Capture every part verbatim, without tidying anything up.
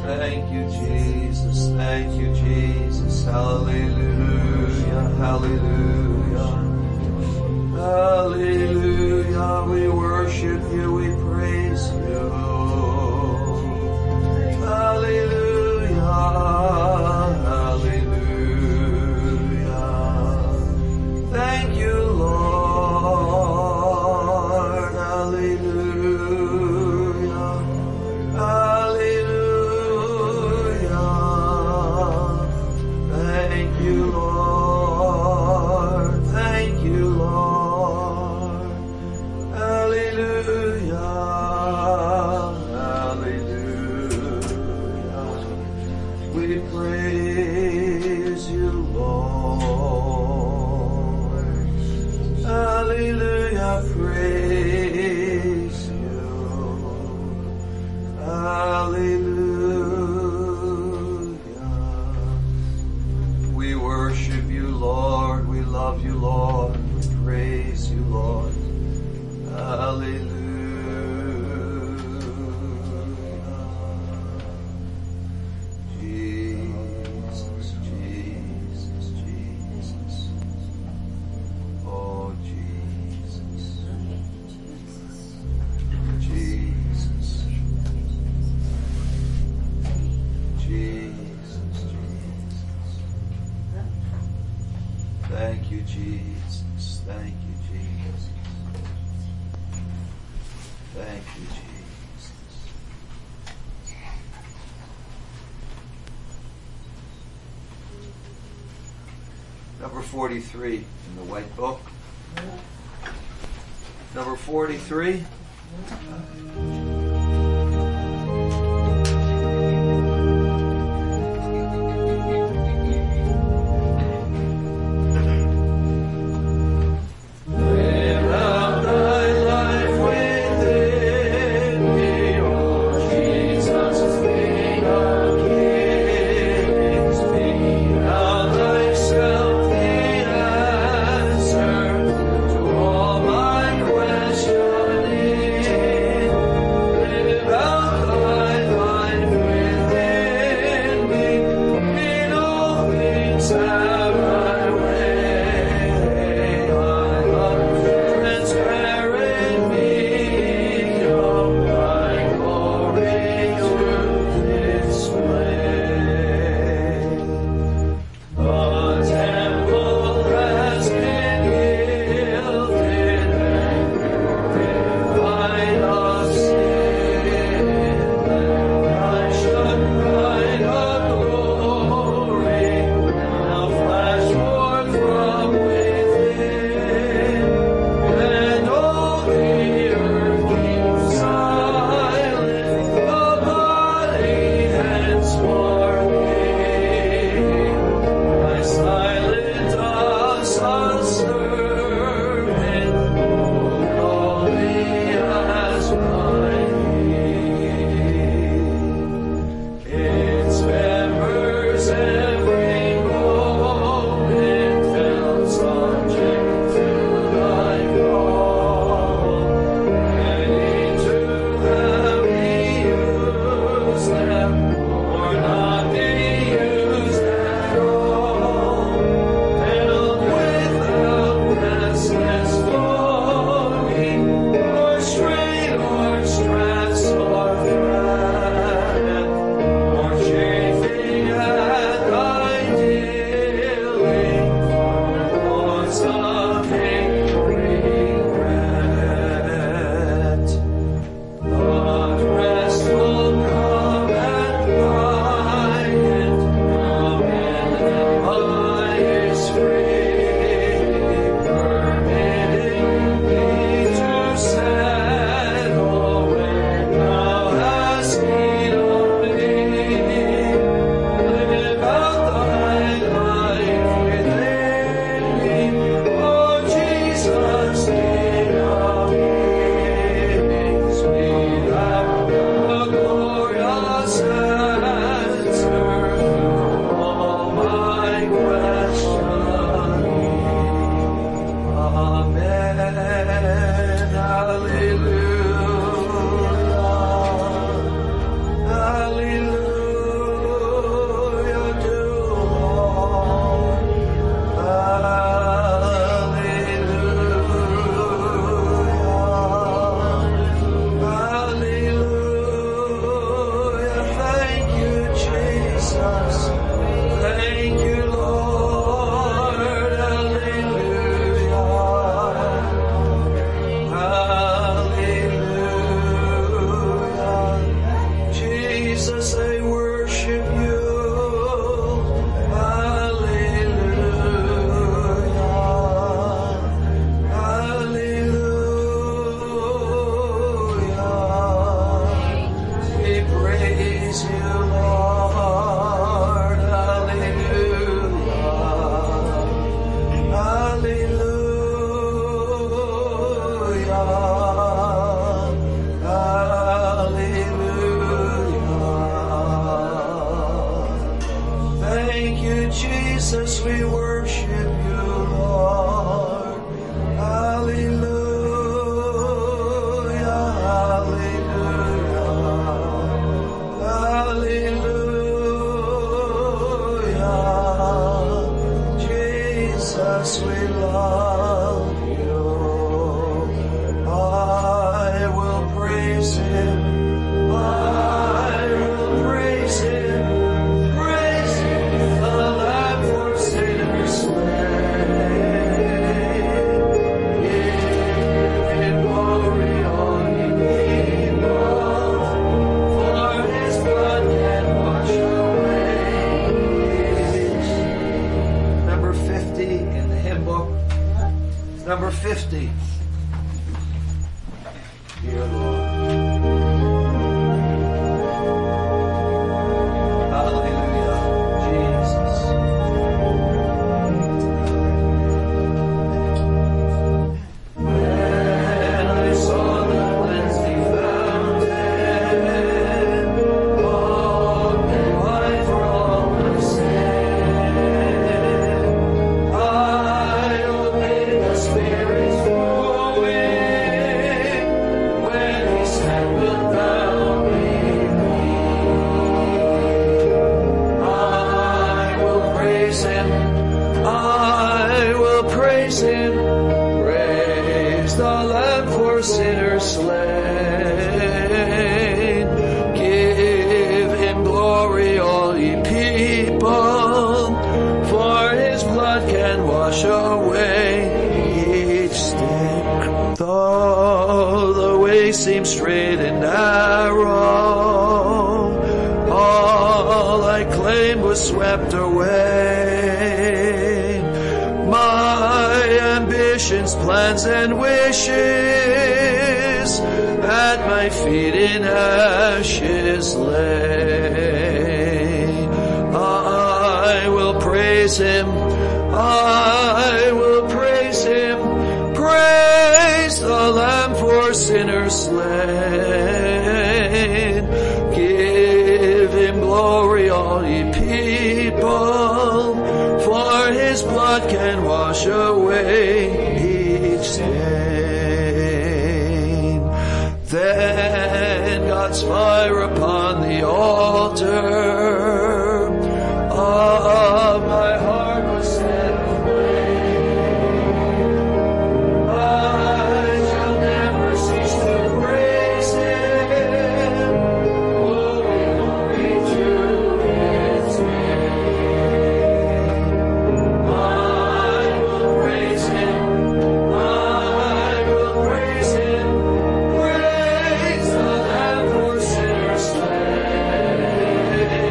Thank you, Jesus. Thank you, Jesus. Hallelujah. Hallelujah. Hallelujah. We worship you. We praise you. Hallelujah. Hallelujah. Thank you, Lord. Hallelujah. Hallelujah. Thank you, Lord. Thank you, Lord. Hallelujah. Hallelujah. We praise you, Lord. Hallelujah. Praise you. Hallelujah. We worship you, Lord. We love you, Lord. We praise you, Lord. Hallelujah. Jesus, Jesus, Jesus. Oh, Jesus. Jesus. Jesus, Jesus. Thank you, Jesus. Thank you, Jesus. Thank you, Jesus. Number forty-three in the white book. Number forty-three. To all my questioning, we worship you, Lord. Hallelujah, hallelujah, hallelujah. Jesus, we love you. I will praise him. I will praise him. Praise him, the Lamb for sinners slain. Give him glory, all ye people, for his blood can wash away. Number fifty in the hymn book. Number fifty. Dear Lord. Hallelujah, Jesus. When I saw the cleansing fountain, open wide for all my sin, I obeyed the Spirit's flowing when he said, "Wilt thou be praise him, I will praise him, praise the Lamb for sinners slain. Give him glory, all ye people, for his blood can wash away each stain. Though the way seems straight and narrow, all I claimed was swept away. My ambitions, plans, and wishes at my feet in ashes lay. I will praise him, I will praise him, praise the Lamb for sinners slain. Give him glory, all ye people, for his blood can wash away each stain. Then God's fire upon the altar of my heart was set aflame. I shall never cease to praise him. Glory, glory to his name. I will praise him. I will praise him. Praise the Lamb for sinners slain.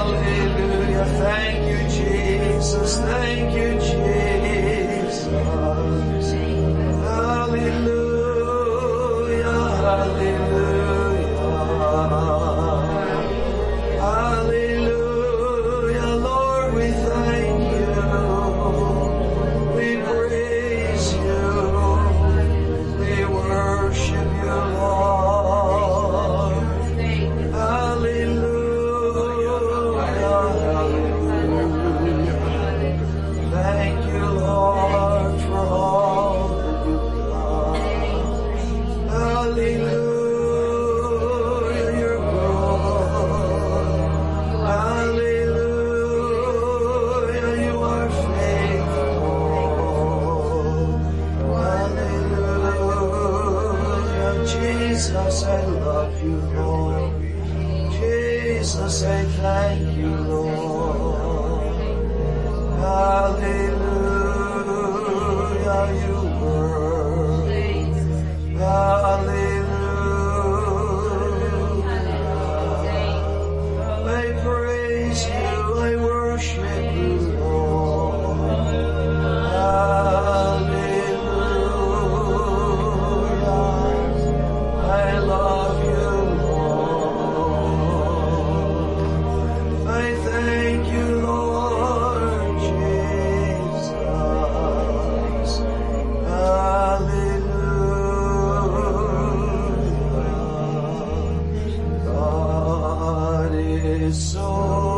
Hallelujah. Thank you, Jesus. Thank you, Jesus. Hallelujah. Hallelujah. Hallelujah. Lord, we thank you. We praise you. We worship you, Lord. Hallelujah. Hallelujah. Thank you, Lord, for all that you've done. Hallelujah. You're good. Hallelujah. You are faithful. Hallelujah. Jesus, I love you, Lord. Jesus, I thank you, Lord. Hallelujah, you were. Hallelujah. I praise you, I worship you, Lord. Hallelujah. I love you, Lord. I thank you, Lord Jesus. Hallelujah. God is so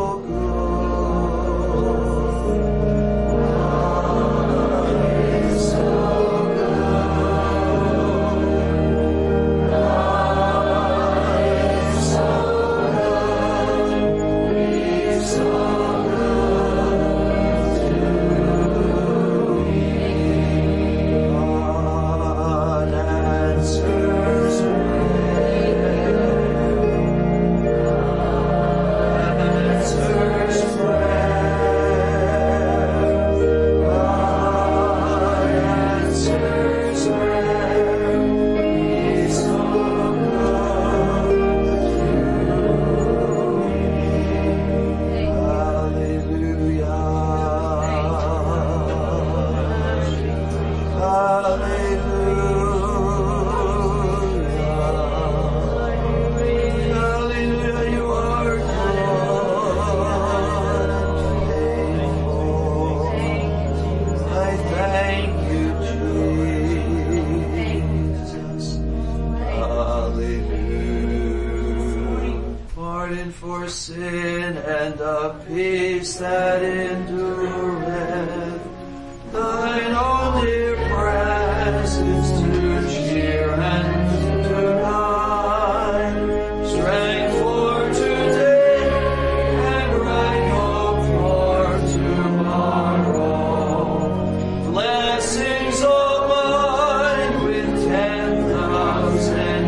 for sin and the peace that endureth, thine only presence to cheer and to guide, strength for today and bright hope for tomorrow, blessings all mine with ten thousand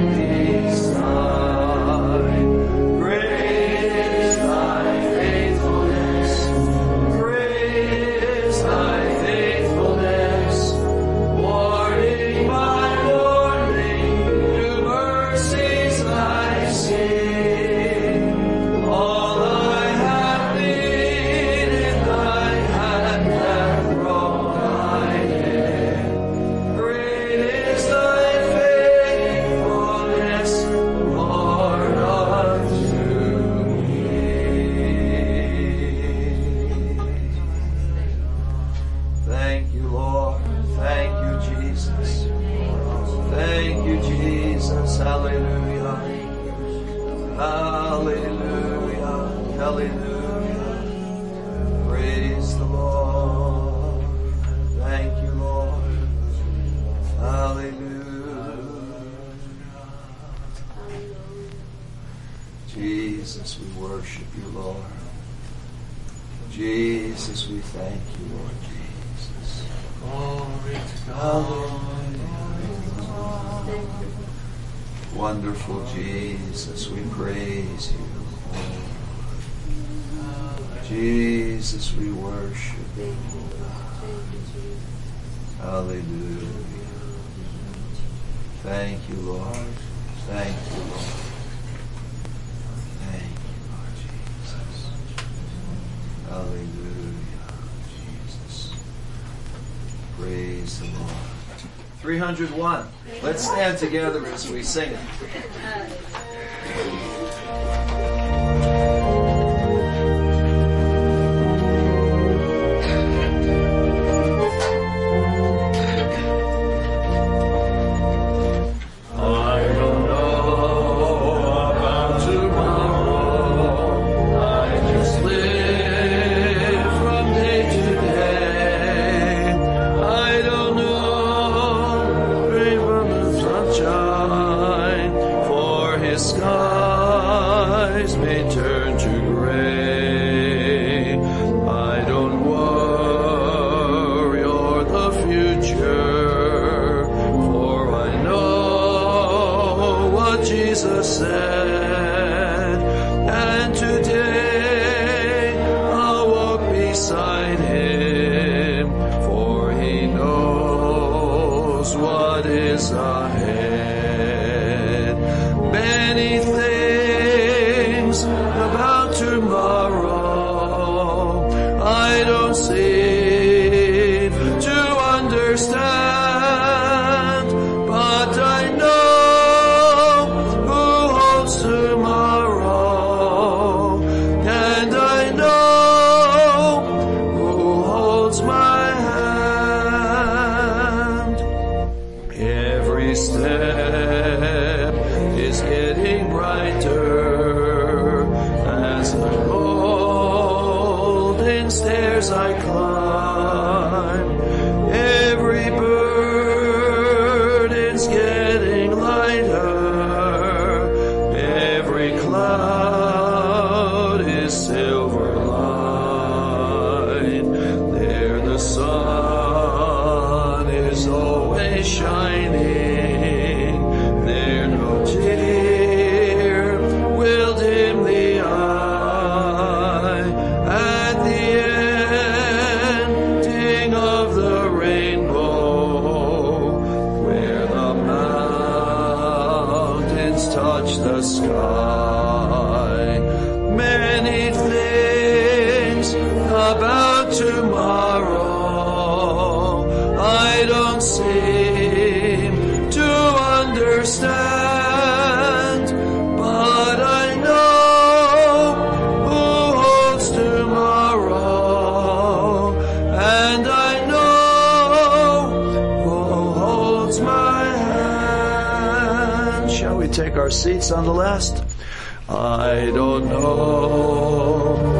beside. Great is thy faithfulness, great is thy faithfulness, morning by morning, new mercies I see. All I have needed, thy hand hath provided. Great is thy faithfulness, Lord, unto me. Thank you, Lord. Thank you, Jesus. Thank you, Jesus. Hallelujah. Hallelujah. Hallelujah. Praise the Lord. Thank you, Lord. Hallelujah. Jesus, we worship you, Lord. Jesus, we thank you, Lord Jesus. Glory to Hallelujah. Wonderful Jesus, we praise you. Jesus, we worship you. Hallelujah. Thank you, Lord. Thank you, Lord. Thank you, Lord Jesus. Hallelujah, Jesus. Praise the Lord. three hundred one. Let's stand together as we sing it. Seats on the last. I don't know